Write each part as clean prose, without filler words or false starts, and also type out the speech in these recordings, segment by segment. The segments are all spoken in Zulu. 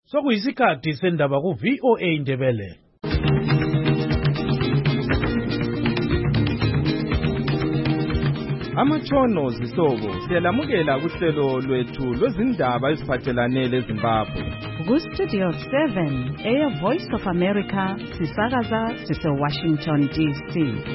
Sokuyisikhathi sendaba ku VOA Indebele. Amatshono zisobo siyalamukela kuhlelo lwethu lwezindaba eziphathelane leZimbabwe. Ku Studio 7 Air Voice of America sisakaza sise-Washington DC.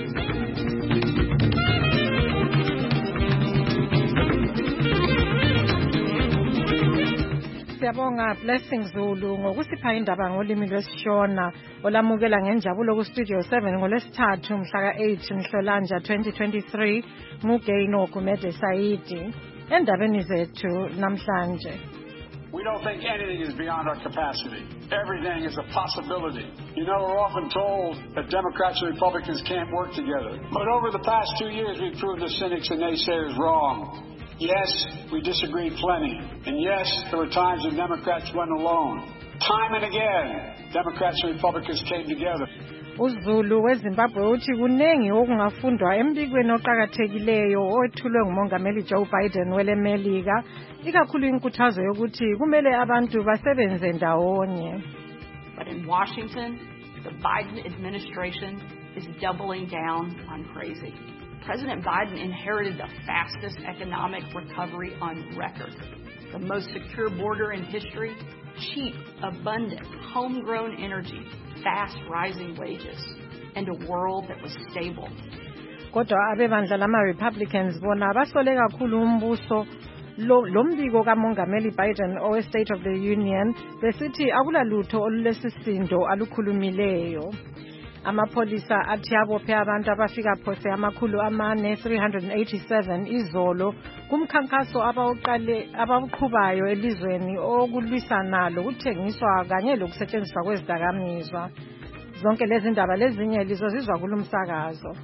Siyabonga Blessing Zulu ngokusipha indaba ngolimi lwesiShona olamukela ngenjabulo ku Studio 7 ngolwesithathu mhla ka-8 Nhlolanja 2023 nguGaino Gumede Saidi. Endabeni zethu namhlanje. We don't think anything is beyond our capacity. Everything is a possibility. You know, we're often told that Democrats and Republicans can't work together. But over the past 2 years, we've proved the cynics and naysayers wrong. Yes, we disagreed plenty. And yes, there were times when Democrats went alone. Time and again, Democrats and Republicans came together. uZulu weZimbabwe uthi kunengi okungafundwa embikweni oqhakathekileyo owethulwe ngumongameli Joe Biden welemelika, ikakhulu inkuthazo yokuthi kumele abantu basebenze ndawonye. But in Washington, the Biden administration is doubling down on crazy. President Biden inherited the fastest economic recovery on record, the most secure border in history, cheap, abundant, homegrown energy, fast rising wages, and a world that was stable. Kodwa abebandla lama-Republicans bona basole kakhulu umbuso lo mbiko kamongameli Biden owe State of the Union besithi akulalutho olulesisindo alukhulumileyo. Amapholisa athi abophe abantu abafika phose amakhulu amane 387 izolo kumkhankaso abawuqhubayo elizweni okulwisana lokuthengiswa kanye lokusetshenziswa kwezidakamizwa. Zonke lezi ndaba lezinye lizozizwa kulumsakazo.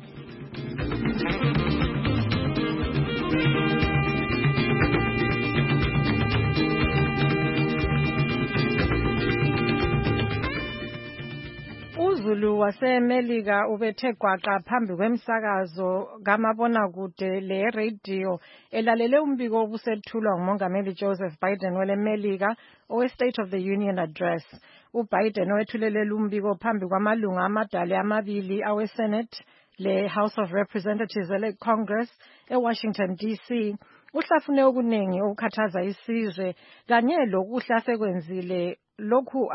uZulu waseMelika ubethe gwaqa phambi kwemsakazo kamabonakude le radio elalele umbiko obusethulwa ngumongameli Joseph Biden welemelika owe State of the Union Address. uBiden owethulelela umbiko phambi kwamalunga amadala amabili awe Senate le House of Representatives ele Congress eWashington DC uhlafune okuningi okukhathaza isizwe kanye lokuhla sekwenzile lokhu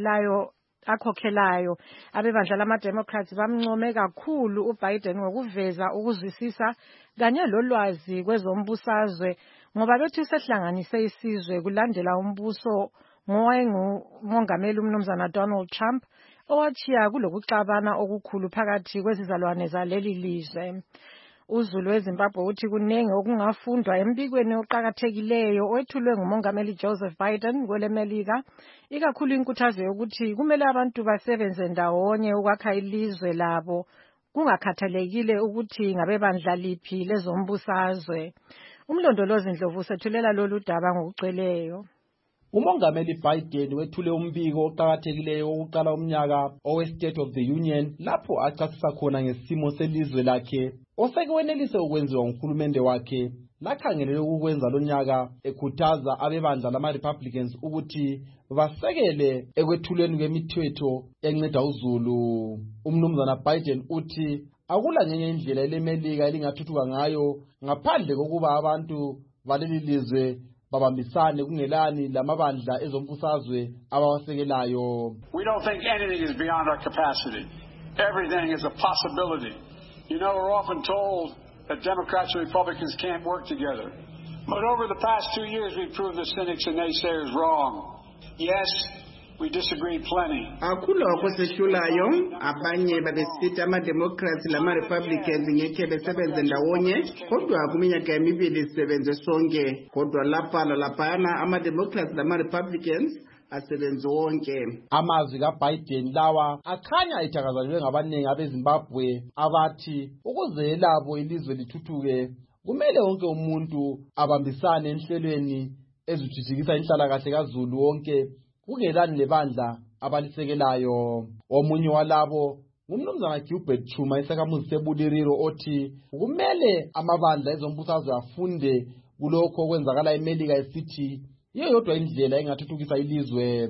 akhokhelayo. Abebandla lama-Democrats bamncome kakhulu uBiden ngokuveza ukuzwisisa kanye lolwazi kwezombusazwe ngoba bethi sehlanganise isizwe kulandela umbuso ngowayengumongameli umnumzana Donald Trump owachiya kulokuxabana okukhulu phakathi kwezizalwane zaleli lizwe. uZulu weZimbabwe uthi kunengi okungafundwa embikweni oqhakathekileyo owethulwe ngumongameli Joseph Biden kwelemelika, ikakhulu inkuthazo yokuthi kumele abantu basebenze ndawonye ukwakha ilizwe labo kungakhathalekile ukuthi ngabebandla liphi lezombusazwe. Umlondolozi Ndlovu usethulela lolu daba ngokugcweleyo. Umongameli Biden wethule umbiko oqhakathekileyo wokuqala umnyaka owe State of the Union lapho achasisa khona ngesimo selizwe lakhe osekwenelise ukwenziwa nguhulumende wakhe lakhangelele ukwenza lonyaka, ekhuthaza abebandla lama-Republicans ukuthi basekele ekwethulweni kwemithetho enceda uZulu. Umnumzana Biden uthi akula ngenye indlela elemelika elingathuthuka ngayo ngaphandle kokuba abantu baleli lizwe babambisane kungelani lamabandla ezombusazwe abawasekelayo. We don't think anything is beyond our capacity. Everything is a possibility. You know, we're often told that Democrats and Republicans can't work together. But over the past 2 years, we've proved the cynics and naysayers wrong. Yes, we disagreed plenty. Akula okusehlulayo abanye babesithi ama-Democrats lama-Republicans ngeke besebenze ndawonye, kodwa kuminyaka emibili sisebenze sonke. Kodwa lapha laphana ama-Democrats lama-Republicans asebenze wonke. Amazwi kaBiden lawa akhanya ethakazanywe ngabaningi abeZimbabwe abathi ukuze labo ilizwe lithuthuke kumele wonke umuntu abambisane enhlelweni ezithuthukisa inhlalakahle kaZulu wonke kungelani lebandla abalisekelayo. Omunye walabo ngumnumzana Gilbert Chuma esakhamuzi seBuliriro othi kumele amabandla ezombusazwe afunde kulokho okwenzakala eMelika esithi iyo yodwa indlela engathuthukisa ilizwe.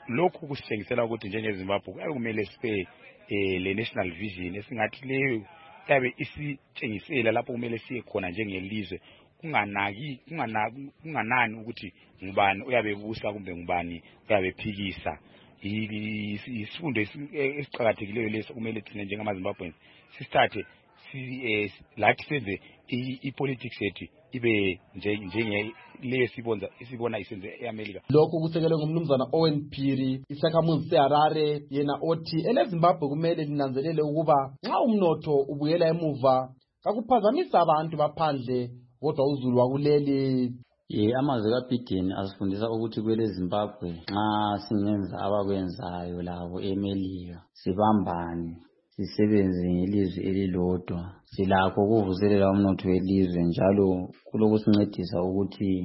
lokhu kusitshengisela ukuthi njengeZimbabwe kuyabe kumele sibe le national vision esingathi leyo yabe isitshengisela lapho kumele siye khona njengelizwe, kunganani ukuthi ngubani uyabe busa kumbe ngubani uyabe phikisa. Isifundo esiqhakathekileyo leso kumele thina njengamaZimbabweans sisithathe lathi senze ipolitics yethu ibe njenge leyo sibona isenze eAmerica. Lokhu kusekelwe ngumnumzana Owen Phiri, isakhamuzi seHarare, yena othi eleZimbabwe kumele linanzelele ukuba nxa umnotho ubuyela emuva kakuphazamisa abantu baphandle kodwa uzulu wakuleli. Amazwi kaBiden asifundisa ukuthi kwele Zimbabwe nxa singenza abakwenzayo labo eMelika sibambane sisebenze ngelizwe elilodwa silakho ukuvuselela umnotho welizwe, njalo kulokusincedisa ukuthi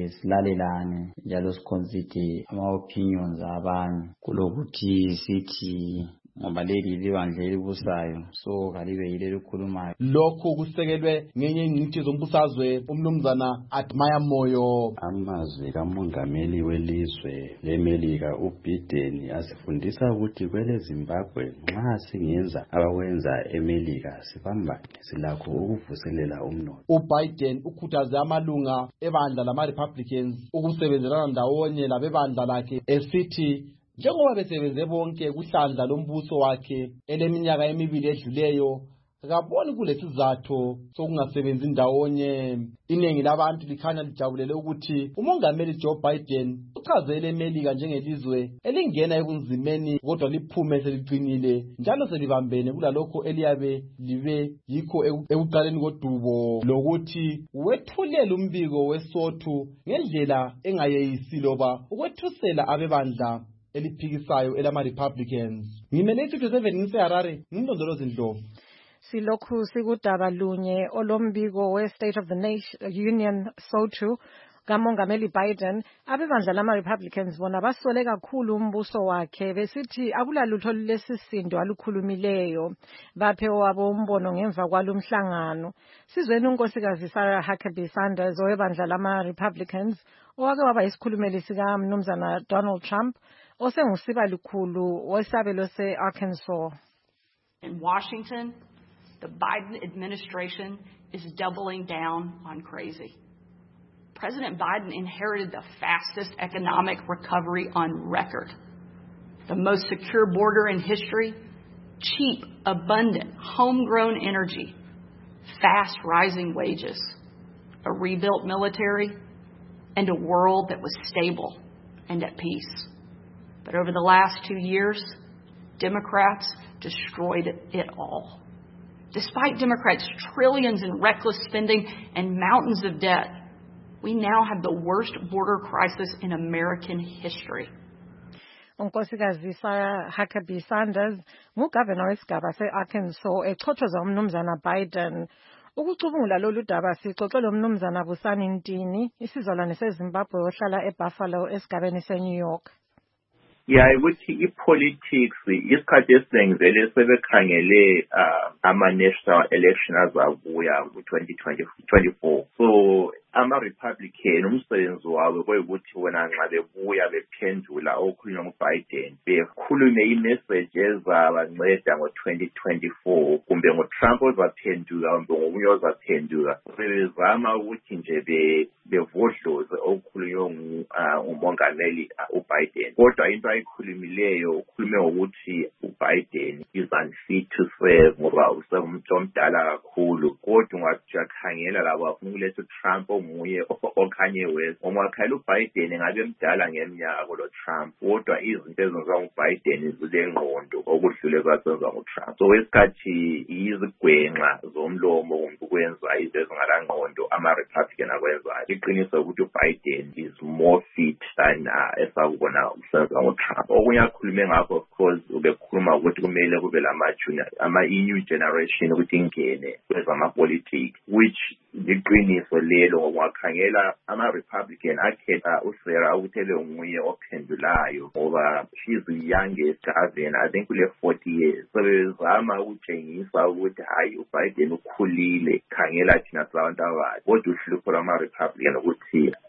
silalelane njalo siconsider ama-opinions abanye kulokuthi sithi ngoba leli libandla elibusayo so kalibe yile likhulumayo. Lokhu kusekelwe ngenye ingqikithi zombusazwe umnumzana Admire Moyo. Amazwi kamongameli welizwe leMelika uBiden asifundisa ukuthi kwele Zimbabwe nxa singenza abakwenza eMelika sibambane silakho ukuvuselela umnotho. uBiden ukhuthaze amalunga ebandla lama-Republicans ukusebenzelana ndawonye labebandla lakhe esithi njengoba besebenze bonke kuhlandla lombuso wakhe eleminyaka emibili edluleyo akaboni kulesizathu sokungasebenzi ndawonye. Iningi labantu likhanya lijabulele ukuthi umongameli Joe Biden uchazele eMelika njengelizwe elingena ebunzimeni kodwa liphume seliqinile njalo selibambene kulalokho eliyabe libe yikho ekuqaleni kodubo, lokuthi wethulela umbiko weSotho ngendlela engayeyisi loba ukwethusela abebandla eliphikisayo elama-Republicans. Ngimele iStudio 7 ngiseHarare, ngimlondolozi Ndlovu. Silokhu sikudaba lunye olombiko we-State of the Union Sotho kamongameli Biden. Abebandla lama-Republicans bona basole kakhulu umbuso wakhe besithi akulalutho lulesisindo alukhulumileyo, baphe wabo umbono ngemva kwalumhlangano. Sizweni unkosikazi Sarah Huckabee Sanders owebandla lama-Republicans owake waba yisikhulumeli sikaMnumzana Donald Trump osengusiba likhulu wesabelo se-Arkansas. In Washington, the Biden administration is doubling down on crazy. President Biden inherited the fastest economic recovery on record, the most secure border in history, cheap, abundant, homegrown energy, fast rising wages, a rebuilt military, and a world that was stable and at peace. But over the last 2 years, Democrats destroyed it all. Despite Democrats' trillions in reckless spending and mountains of debt, we now have the worst border crisis in American history. Unkosikazi Sarah Huckabee Sanders ngugavana wesigaba se-Arkansas echotshoza umnumzana Biden. Ukucubungula lolu daba sixoxe lomnumzana Busani Ntini, isizalwane seZimbabwe ohlala eBuffalo esigabeni seNew York. ukuthi ipolitics isikhathi esiningi vele sebekhangele ama-national election azabuya ku-2024. So ama-Republican umsebenzi wabo kweyukuthi wena nxa bebuya bephendula okhulunywa nguBiden bekhulume imessage ezabanceda ngo-2024 kumbe nguTrump ozaphenduka kumbe ngomunye ozaphenduka. Bezama ukuthi nje bevodloze okukhulunywe ngumongameli uBiden. Kodwa into ayikhulumileyo ukhulume ngokuthi uBiden is unfit to serve ngoba usemuntu omdala kakhulu. Kodwa ungakhangela labo afuna ukuletha uTrump nguye oKanye West. Umakhala uBiden ngabe mdala ngeminyaka lo Trump. Kodwa izinto ezenziwa nguBiden zilengqondo okudlule kwasenziwa nguTrump. So wesikhathi izigwenxa zomlomo ukwenza izinto ezingalangqondo ama-Republican akwenzayo. Iqiniso ukuthi uBiden is more fit than esakubona usenziwa nguTrump. Okunye akhulume ngakho of course ubekhuluma ukuthi kumele kube ama-new generation ukuthi ingene kwezamapolitiki, which liqiniso lelo. Wakhangela ama-Republican akhetha uSarah ukuthi nguye ophendulayo ngoba she's the youngest governor, I think kule 40 years. So bezama ukutshengisa ukuthi hayi uBiden ukhulile, khangela thina sabantu abadala. Kodwa uhlupho lwama-Republican ukuthi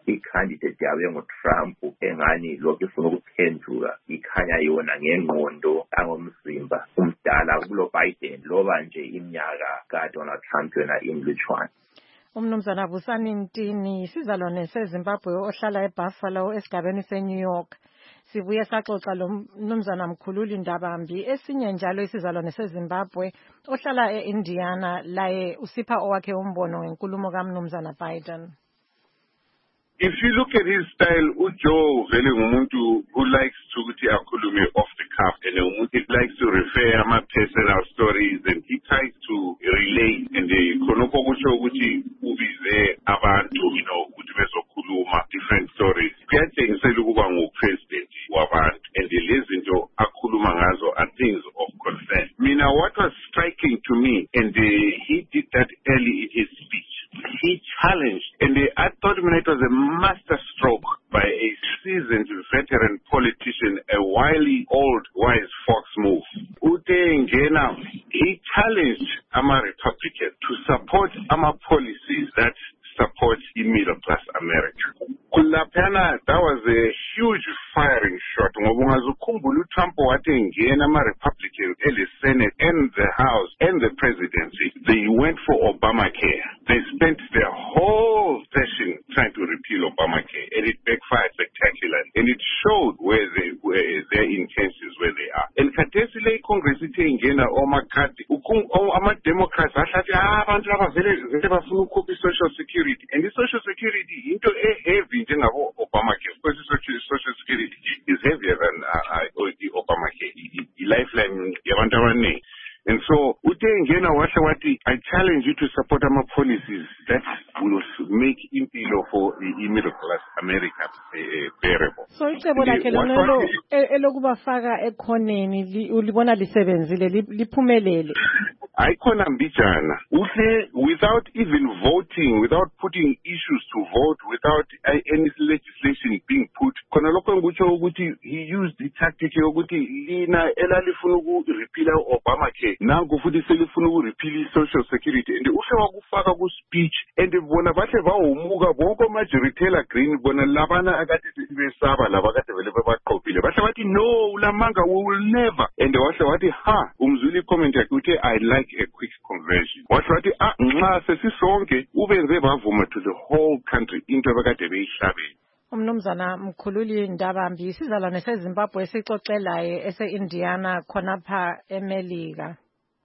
i-candidate yabe nguTrump engani lokhu ifuna ukuphenduka ikhanya yona ngengqondo angomzimba umdala kulo Biden loba nje iminyaka kaDonald Trump yona imlutshwana. Umnumzana Busani Ntini sizalwane seZimbabwe ohlala eBuffalo esigabeni seNew York. Sibuye saxoxa lo mnumzana Mkhululi Ndabambi esinye njalo isizalwane seZimbabwe ohlala eIndiana laye usipha owakhe umbono ngenkulumo kaMnumzana Biden. If you look at his style, uJoe vele ngumuntu who likes to akhulume off the cuff, and he likes to refer my personal stories, and he tries to relate, and khonokho kusho ukuthi ubize abantu, ukuthi bezokhuluma different stories. Kuyatshengisela ukuba ngupresident wabantu, and lezi zinto akhuluma ngazo are things of concern. Mina, what was striking to me, and he did that early in his speech, he challenged, and I thought it was a master stroke by a seasoned veteran politician, a wily old wise fox move. Ute Ngena, he challenged Republicans to support policies that support the middle class America. Kulapana, that was a huge firing shot. Trump Republicans in the Senate and the House and the presidency, they went for Obamacare. They spent their whole session trying to repeal Obamacare, and it backfired spectacularly. And it showed where their intentions where they are. And Katesile Congress Ngena or McCarthy, Democrats, Social Security, and the Social Security into a heavy Obamacare. Because Social Security is heavier than the Obamacare. The lifeline, and so, I challenge you to support our policies that will make impilo for the middle class America bearable. So icebo lakhe lona elokubafaka ekhoneni ulibona lisebenzile liphumelele. Aikhona mbijana without even voting, without putting issues to vote, without any legislation being put, khona lokho ngikutsho ukuthi he used the tactic yokuthi lina elalifuna ukurepeal Obamacare nangu futhi selifuna ukurepeal Social Security, and uhle wakufaka ku speech, and bona bahle bawumuka bonke amajiritela green bona labana akade besaba laba kade vele bebaqophile bahle bathi no ulamanga we will never, and wahle wathi umzuli comment yakhe uthi I like a quick conversion. Wahle wathi nxa sesisonke ubenze bavuma to the whole country into abakade beyihlabela. Umnumzana Mkhululi Ndabambi isizalwane seZimbabwe esixoxelaye ese-Indiana khonapha eMelika.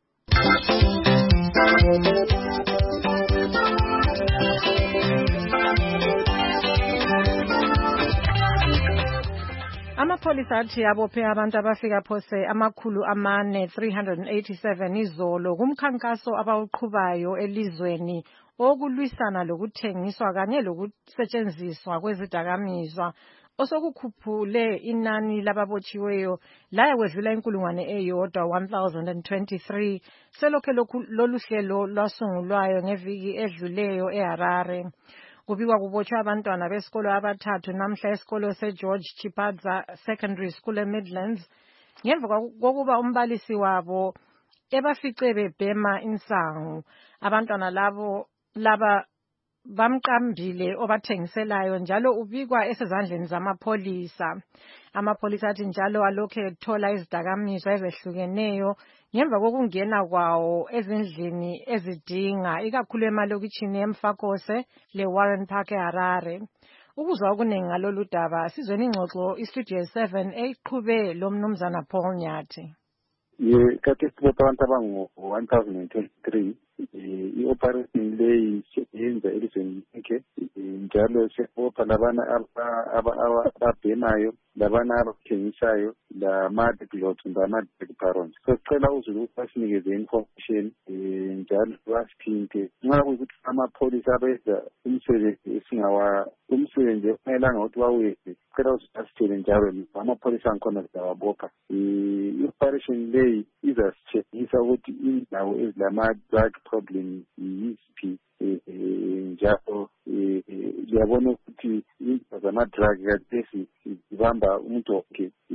Amapholisa athi abophe abantu abafika phose amakhulu amane 387 izolo kumkhankaso abawuqhubayo elizweni okulwisana lokuthengiswa kanye lokusetshenziswa kwezidakamizwa osokukhuphule inani lababotshiweyo laya kwedlula inkulungwane eyodwa 1023 selokhe lolu hlelo lwasungulwayo ngeviki edluleyo eHarare. Kubikwa kubotshwa abantwana besikolo abathathu namhla esikolo seGeorge Chipadza Secondary School eMidlands ngemva kokuba umbalisi wabo ebafice bebhema insangu. Abantwana laba bamqambile obathengiselayo njalo ubikwa esezandleni zamapholisa. Amapholisa athi njalo alokhe ethola izidakamizwa ezehlukeneyo ngemva kokungena kwawo ezindlini ezidinga ikakhulu emalokitshini eMfakose leWarren Park eHarare. Ukuzwa okuningi ngalolu daba sizweni ingxoxo iStudio 7 eyiqhube lo mnumzana Paul Nyathi. Kati sibopha abantu abangu 1023 i-operation leyi yenza elizweni lonke njalo sibopha labana ababhenayo labana abathengisayo lama-diplots lama-drug barons. So sicela uzulu ukuthi basinikeze information njalo basithinte nxa kuyikuthi amapholisa abenza umsebenzi umsebenzi ofanelanga ukuthi bawuyeze sicela ukuthi basithele njalo amapholisa angikhona sizawabopha. I-operation leyi izasitshengisa ukuthi indawo ezilama-drug problem yiziphi njalo liyabona ukuthi indaba zama-drug kathesi zibamba umuntu wonke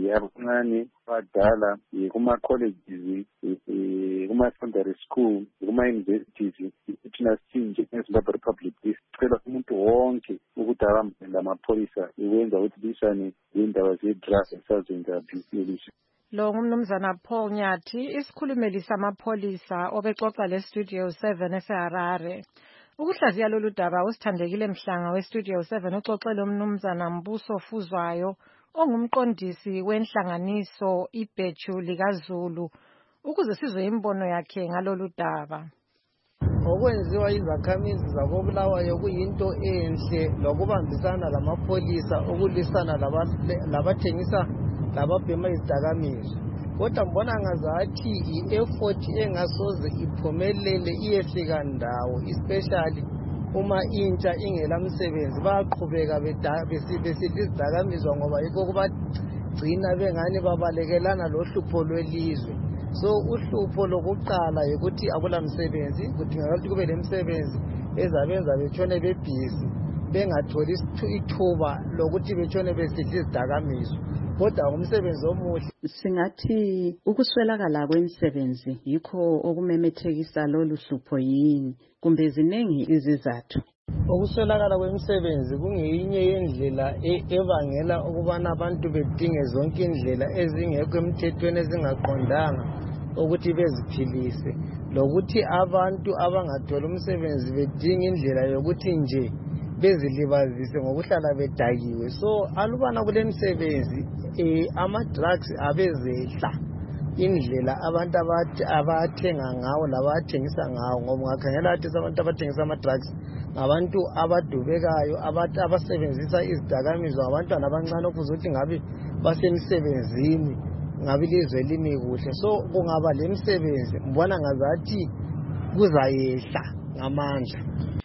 abancane abadala kuma-colleges kuma-secondary school kuma-universities thina sinje eZimbabwe Republic sicela umuntu wonke ukuthi abambane lamapholisa ikwenza ukuthi lisane indaba ze-drugs esazenzaphi elizwe. Lo ngumnumzana Paul Nyathi, isikhulumeli samapholisa obexoxa leStudio 7 eseHarare. Ukuhlaziya lolu daba usithandekile Mhlanga weStudio 7 uxoxele umnumzana Mbuso Fuzwayo ongumqondisi wenhlanganiso ibheju likaZulu ukuze sizwe imbono yakhe ngalolu daba. Okwenziwa izakhamizi zakoBulawayo kuyinto enhle lokubambisana lamapholisa ukulwisana labathengisa lababhema izidakamizwa. Kodwa mbona ngazathi i-effort engasoze iphumelele iyefika ndawo, especially uma intsha ingela msebenzi bayaqhubeka besidla izidakamizwa ngoba yikho kubagcina bengani babalekelana lohlupho lwelizwe. So uhlupho lokuqala ukuthi akula msebenzi, kudingakala ukuthi kube lemisebenzi ezabenza betshone bebhizi bengatholi ithuba lokuthi betshone besidla izidakamizwa. Kodwa umsebenzi omuhle singathi ukuswelakala kwemisebenzi yikho okumemethekisa lolu hlupho yini kumbe ziningi izizathu. Ukuswelakala kwemisebenzi kungeyinye yendlela ebangela ukubana abantu bedinge zonke indlela ezingekho emthethweni ezingaqondanga ukuthi beziphilise, lokuthi abantu abangathola umsebenzi bedinga indlela yokuthi nje bezilibazise ngokuhlala bedakiwe. So alubana kule misebenzi ama-drugs abezehla indlela abantu abathenga ngawo labathengisa ngawo, ngoba ungakhangela ukuthi abantu abathengisa ama-drugs ngabantu abadubekayo abasebenzisa izidakamizwa, abantwana abancane okufuze ukuthi ngabe basemsebenzini, ngabe ilizwe limi kuhle. So kungaba le misebenzi mbona ngazathi kuzayehla ngamandla.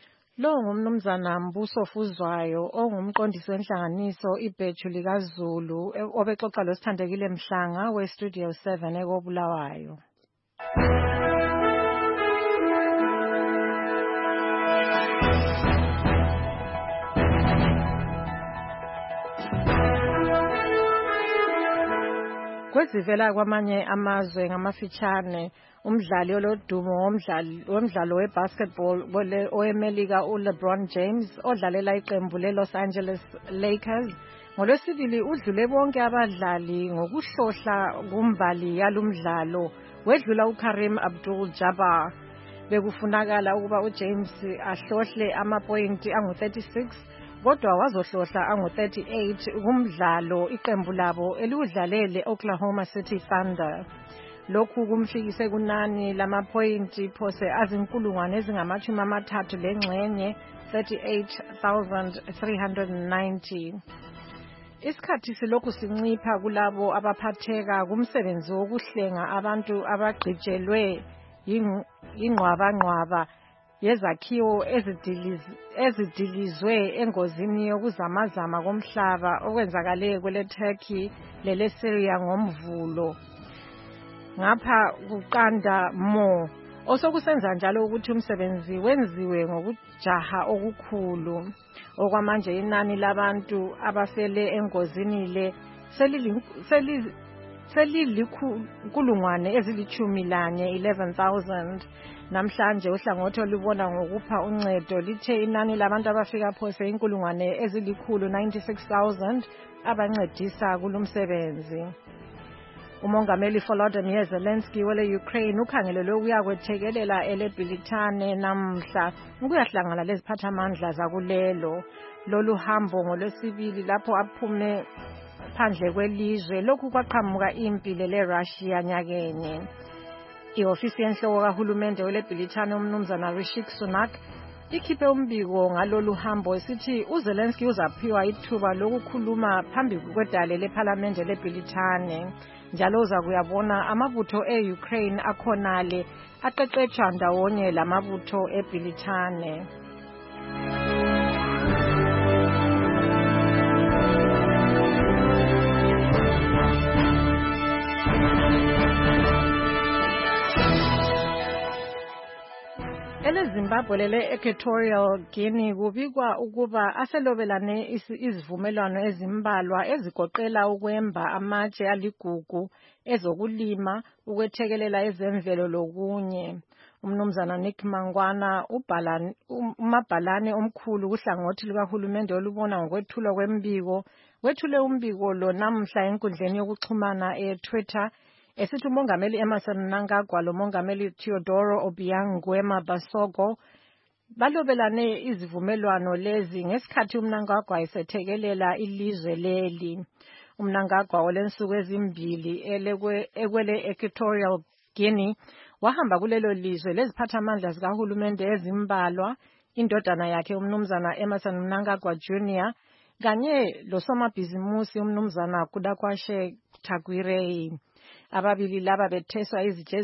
Lo ngumnumzana Mbuso Fuzwayo ongumqondisi wenhlanganiso ibheju likaZulu obexoxa losithandekile Mhlanga weStudio 7 ekoBulawayo. Kwezivela kwamanye amazwe ngamafitshane, umdlali olodumo womdlalo webasketball owemelika uLeBron James odlalela iqembu leLos Angeles Lakers ngoLwesibili udlule bonke abadlali ngokuhlohla kumbali yalumdlalo wedlula uKareem Abdul-Jabbar. Bekufunakala ukuba uJames ahlohle amapointi angu-36 kodwa wazohlohla angu-38 kumdlalo iqembu labo eliwudlalele Oklahoma City Thunder. Lokhu kumfikise kunani lamapointi phose azinkulungwane ezingama-30 lengxenye 38,390. Isikhathi silokhu sincipha kulabo abaphatheka kumsebenzi wokuhlenga abantu abagqijelwe ingqwabanqwaba yezakhiwo ezidilizwe engozini yokuzamazama komhlaba okwenzakale kweleTurkey leleSyria ngomvulo. Ngapha kuqanda mo osokusenza njalo ukuthi umsebenzi wenziwe ngokujaha okukhulu. Okwamanje inani labantu abafele engozini le selilikulungwane ezilithumi-lanye 11,000. Namhlanje uhlangothi olubona ngokupha uncedo lithe inani labantu abafika phose inkulungwane ezilikhulu-96,000 abancedisa kulumsebenzi. Umongameli Volodymyr Zelensky wele-Ukraine ukhangelelwe ukuya kwethekelela eleBhilithane namhla ukuyahlangana leziphathamandla zakulelo. Lolu hambo ngoLwesibili lapho aphume phandle kwelizwe lokhu kwaqhamuka impi leRussia nyakenye. I-ofisi yenhloko kahulumende weleBhilithane umnumzana Rishi Sunak ikhiphe umbiko ngalolu hambo esithi uZelensky uzaphiwa ithuba lokukhuluma phambi kwedale lephalamende leBhilithane. Njalo uza kuyabona amabutho e-Ukraine akhonale aqeqetshwa ndawonye lamabutho eBhilithane. leZimbabwe lele-Equatorial Guinea kubikwa ukuba aselobelane izivumelwano ezimbalwa ezigoqela ukwemba amatshe aligugu, ezokulima, ukwethekelela ezemvelo lokunye. Umnumzana Nick Mangwana umabhalane omkhulu kuhlangothi lukahulumende olubona ngokwethulwa kwembiko wethule umbiko lo namhla enkundleni yokuxhumana eTwitter esithi umongameli Emmerson Mnangagwa lomongameli Teodoro Obiang Nguema Basogo balobelane izivumelwano lezi ngesikhathi uMnangagwa esethekelela ilizwe leli. uMnangagwa olensuku ezimbili ekwele Equatorial Guinea wahamba kulelo lizwe leziphathamandla zikahulumende ezimbalwa, indodana yakhe umnumzana Emmerson Mnangagwa Jr. kanye losomabhizimusi umnumzana Kudakwashe Tagwirei. Ababili laba betheswa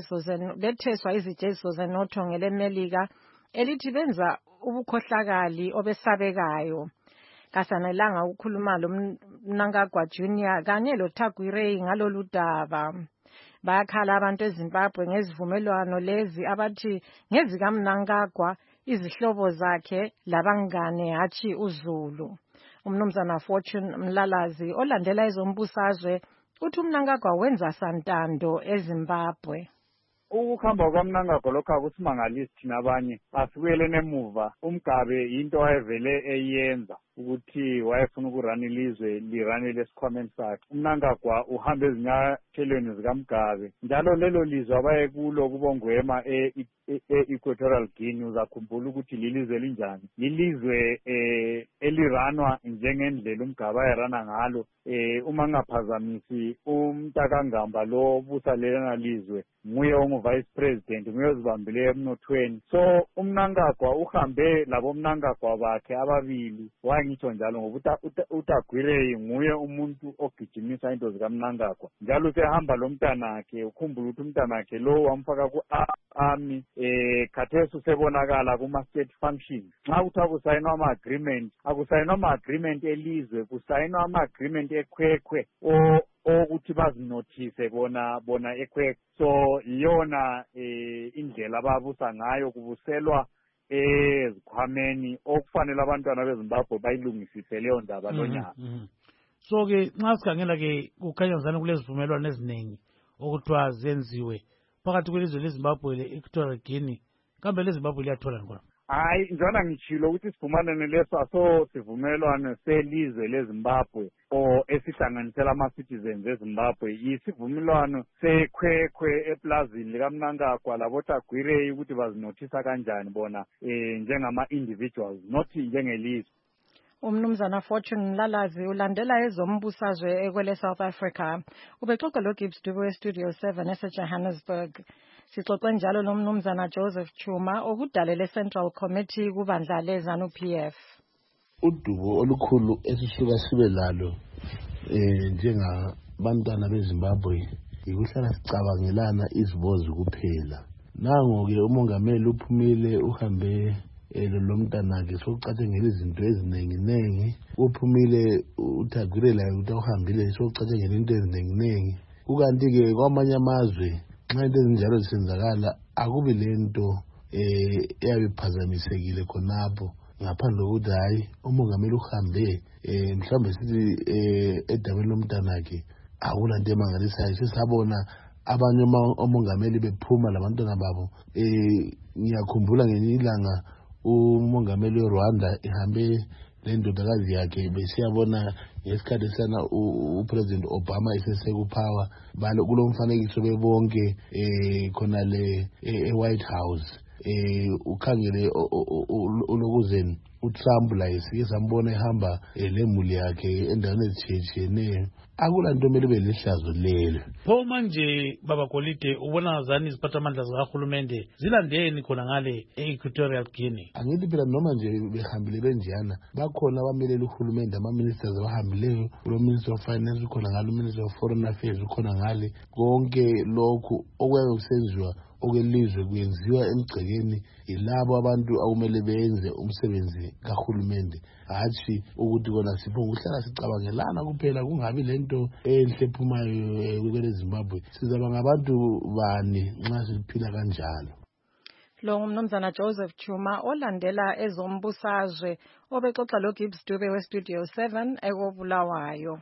izijeziso zenotho ngeleMelika elithi benza ubukhohlakali obesabekayo. Kasanelanga ukukhuluma loMnangagwa Jr. kanye loTagwirei ngalolu daba. Bayakhala abantu eZimbabwe ngezivumelwano lezi abathi ngezikaMnangagwa izihlobo zakhe labangane hatshi uZulu. Umnumzana Fortune Mlalazi olandela ezombusazwe uthi uMnangagwa wenza santando eZimbabwe. Ukuhamba kwaMnangagwa lokho akusimangalisi thina abanye asibuyele nemuva. uMgabe into wayevele eyenza ukuthi wayefuna ukurana ilizwe lirane lesikhwameni sakhe. uMnangagwa uhambe ezinyathelweni zikaMgabe njalo lelo lizwe abaye kulo kubongwema e-Equatorial Guinea. Uzakhumbula ukuthi lilizwe linjani, lilizwe eliranwa njengendlela uMgabe ayerana ngalo. Uma ngaphazamisi uMntakangamba lo busa lelana lizwe nguye ongu-vice president, nguye ozibambile emnothweni. So uMnangagwa uhambe labomnangagwa bakhe ababili, ngitsho njalo ngoba uTagwirei nguye umuntu ogijimisa into zikaMnangagwa, njalo usehamba lo mntanakhe. Ukhumbula ukuthi umntanakhe lo wamfaka ku-army, khathesi usebonakala kuma-state functions. Nxa kuthiwa kusayinwa akusayinwa ama-agreement elizwe, kusayinwa ama-agreement ekhwekhwe ukuthi bazinothise bona ekhwekhwe. So yiyona indlela ababusa ngayo, kubuselwa ezikhwameni okufanele abantwana beZimbabwe bayilungisise leyo ndaba lonyaka. So ke nxa sikhangela ke kukhanya ngizana kulezivumelwano eziningi okuthiwa zenziwe phakathi kwelizwe leZimbabwe le-Equatorial Guinea, kambe leZimbabwe liyathola ngona? Hayi, njalo ngitshilo ukuthi sivumelane leso aso sivumelwano selizwe leZimbabwe esihlanganisela ama-citizens eZimbabwe. Isivumelwano sekhwekhwe eplazini likaMnangagwa laboTagwirei ukuthi bazinothisa kanjani bona njengama-individuals, not njengelizwe. Umnumzana Fortune Mlalazi ulandela ezombusazwe ekwele South Africa. Ubexoxa loGibbs Dubu eStudio 7 eseJohannesburg. Sixoxe njalo nomnumzana Joseph Chuma okudalele Central Committee kubandla leZANU-PF. Udubo olukhulu esisuka sibe lalo njengabantwana beZimbabwe yikuhlala sicabangelana izibozi kuphela. Nango-ke umongameli uphumile uhambe lo mntanakhe sokucatshengela izinto ezinenginengi. Uphumile uTagwirei laye ukuthi uhambile sokucatshengela into ezinenginengi. Kukanti-ke kwamanye amazwe nxa into ezinjalo zisenzakala akubi lento eyabe iphazamisekile khonapho, ngaphandle kokuthi hayi umongameli uhambe mhlawumbe sithi edabeni lomntanakhe akulanto emangalisayo. Sesabona abanye omongameli bephuma labantwana babo. Ngiyakhumbula ngenye ilanga umongameli weRwanda ehambe lendodakazi yakhe besiyabona ngesikhathi sana uPresident Obama esesekupower kulo mfanekiso bebonke khonale eWhite House. Ukhangele ulokuzeni uTrump la sike sambona ehamba lemuli yakhe endaweni ezitshiyeneyo. Akulanto kumele ube lihlazo lelo. Pho manje baba Kolide ubona zani iziphathamandla zikahulumende zilandeni khona ngale e-Equatorial Guinea? Angithi phela noma nje behambile benjana bakhona abamelele uhulumende, ama-ministers abahambileyo. Ulo Minister of Finance ukhona ngale, uMinister of Foreign Affairs ukhona ngale. Konke lokhu okuyabe kusenziwa okwelizwe kuyenziwa emgcekeni yilabo abantu akumele benze umsebenzi kahulumende, hatshi ukuthi kona siphonga ukuhlala sicabangelana kuphela kungabi lento enhle ephumayo kweleZimbabwe. Sizaba ngabantu bani nxa siphila kanjalo? Lo ngumnumzana Joseph Chuma olandela ezombusazwe obexoxa lo Gibbs Dube we Studio 7 ekobulawayo.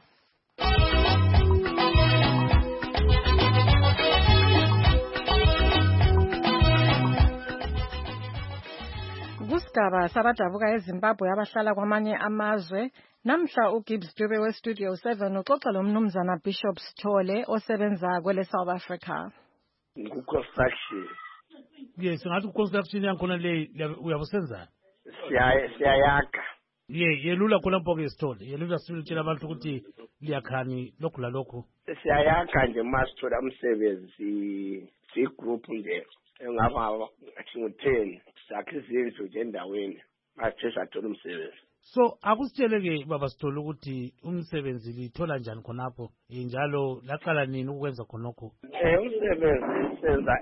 Kusigaba sabadabuka eZimbabwe abahlala kwamanye amazwe namhla uGibbs Dube we Studio 7 uxoxa lo mnumzana Bishop Sithole osebenza kwele South Africa. Construction. Yes, ngathi construction yankhona le uyabusenza. Siyayakha. Yelula khona mpoko Sithole. Yelula sitshela abantu ukuthi liyakhani lokhu la lokhu. Siyayakha nje masithola umsebenzi si group nje. Engaba athi ngo10 sakhe izindlu nje endaweni. Masithe sathola umsebenzi. So akusitsheleke baba Sithole ukuthi umsebenzi lithola njani khonapho njalo laqala nini ukwenza khonokho? Umsebenzi senza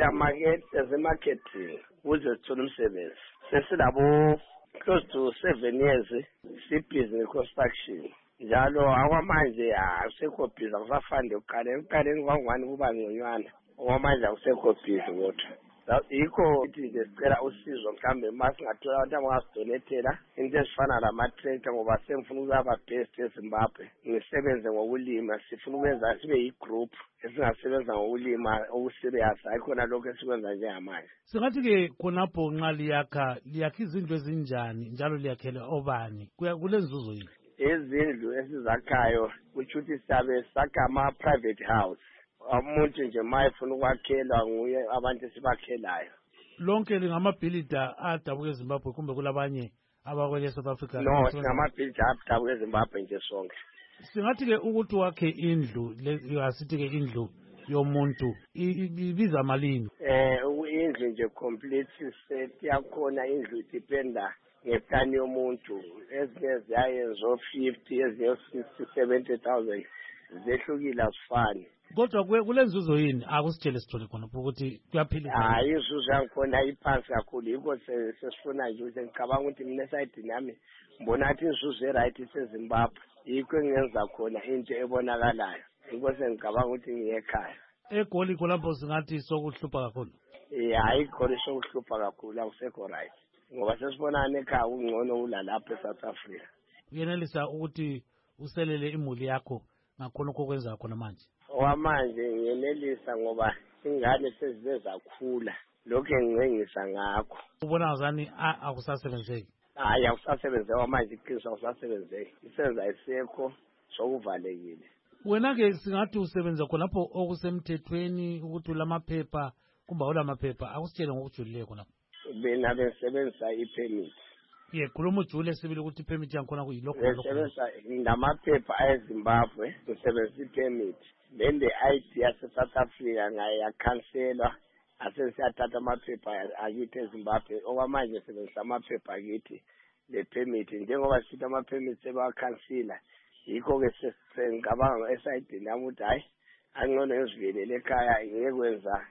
marketing ukuze sithole umsebenzi. Sesilabo close to 7 years sibhizi construction. Njalo akwamanje akusekho busy akusafandi uqaleni kwangwani kuba ngonywana. Okwamanje akusekho busy kodwa. Yikho ukuthi nje sicela usizo mhlambe masingathola abantu abangasidonethela into ezifana lama-tractor ngoba sengifuna ukuyaba best eZimbabwe ngisebenze ngokulima sifuna ukwenza sibe yi-group esingasebenza ngokulima okuserious ayikhona lokho esikwenza njengamanje. Singathi-ke khonapho nxa liyakha izindlu ezinjani njalo liyakhela obani kule nzuzo yini? Izindlu esizakhayo kutsho ukuthi siyabe sakha ama-private house. Umuntu nje mayefuna ukwakhelwa nguye abantu esibakhelayo. Lonke lingamabhilida adabuka eZimbabwe kumbe kulabanye abakwele South Africa? No, singamabhilida adabuka eZimbabwe nje sonke. Singathi-ke ukuthi wakhe indlu asithi-ke indlu yomuntu ibiza malini? Indlu nje complete set yakhona indlu dependa ngeplan yomuntu. Ezinye ziyayenza 50, ezinye 60-70,000 zehlukile asifani. Kodwa kule nzuzo yini akusitshele Sithole khona ukuthi kuyaphilisa? Inzuzo yankhona iphansi kakhulu yikho sesifuna nje ukuthi ngicabanga ukuthi mina esayidini yami ngibona athi inzuzo eright iseZimbabwe yikho engenza khona into ebonakalayo yikho sengicabanga ukuthi ngiyekhaya. eGoli khonapho singathi sokuhlupha kakhulu. Hayi iGoli sokuhlupha kakhulu akusekho right ngoba sesibonana ekhaya ungcono ulalapha eSouth Africa. Uyenelisa ukuthi uselele imuli yakho ngakhona okwenza khona manje? Okwamanje ngiyenelisa ngoba ingane sezize zakhula lokho engicengisa ngakho. Ubona ngazani akusasebenzeki? Hayi awusasebenzeki manje iqiniso awusasebenzeki isenza isekho sokuvalekile. Wena-ke singathi usebenza khonapho okusemthethweni ukuthi ulamaphepha kumbe awulamaphepha akusitshele ngokujulileyo khonapho. Mina bengisebenzisa i-permit. Khuluma ujule sibili ukuthi i-permit yankhona kuyilokho. Bengisebenzisa ngamaphepha ayeZimbabwe ngisebenzisa i-permit. Then the ID yase-South Africa ngayakhanselwa asesiyathatha amaphepha akithi eZimbabwe. Okwamanje ngisebenzisa amaphepha akithi le permit njengoba sithi ama-permit sebawakhansila yikho-ke sengicabanga esayidini yami ukuthi hayi angcono ngizivelele ekhaya ngiyekwenza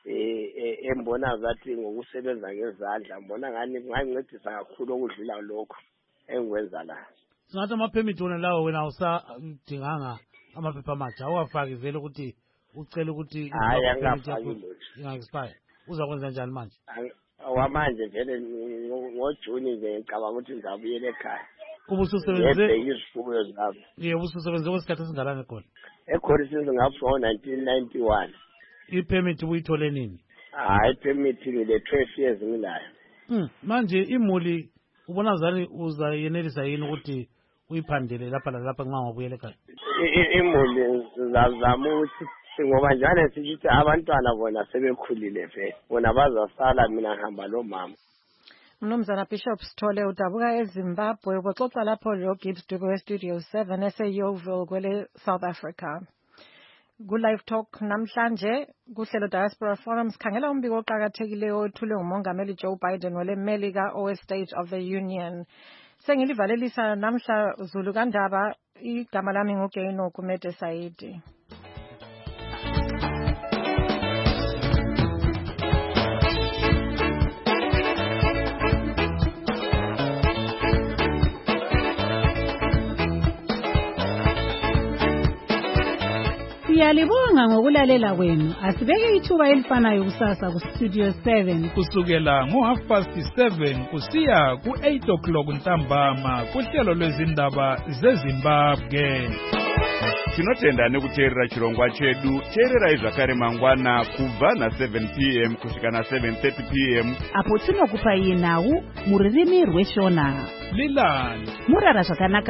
embona zathi ngokusebenza ngezandla mbona ngani kungancedisa kakhulu okudlula lokho engikwenza la. Singathi ama-permit wona lawo wena awusadinganga amaphepha amatsha awafaki vele ukuthi ucela ukuthi hayi angafaki lutho inga-expire. Uzakwenza njani manje? Wamanje vele ngoJuni nje ngicabanga ukuthi ngizabuyela ekhaya. Kuba ususebenze izifuyo zami. Ususebenze kwesikhathi esingalani eGoli? eGoli since ngapho 1991. I-permit uyithole nini? Hayi permit ngile 12 years ngilayo. Manje imuli ubona zani uzayenelisa yini ukuthi uyiphandele lapha nalapha nxa ngabuyela ekhaya? Imuli zazama ukuthi ngoba njalo sithi abantwana bona sebekhulile vele bona bazasala mina ngihamba lo mama. Mnumzana Bishop Sithole udabuka eZimbabwe uboxoxa lapho lo Gibbs Dube we Studio 7 eseYeoville kwele South Africa. Ku-Live Talk namhlanje kuhlelo Diaspora Forum sikhangela umbiko oqhakathekileyo othulwe ngumongameli Joe Biden wele Melika State of the Union. Sengilivalelisa namhla Zulu kandaba igama lami nguGeno Kumete Saidi. Siyalibonga ngokulalela kwenu. Asibeke ithuba elifanayo kusasa ku Studio 7 kusukela ngo7:30 kusiya ku8 ntambama kuhlelo lwezindaba zeZimbabwe. Tinotenda nekuteerera chirongwa chedu. Teererai zvakare mangwana kubva na7 p.m. kusvika na7:30 p.m. apo tinokupai nhau muririmi rweshona. Lilani murara zvakanaka.